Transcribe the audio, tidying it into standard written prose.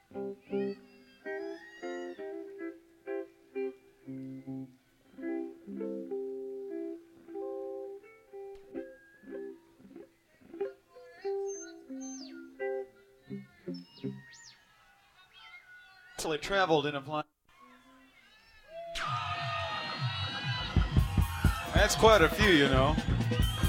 Actually traveled in a plane. That's quite a few, you know.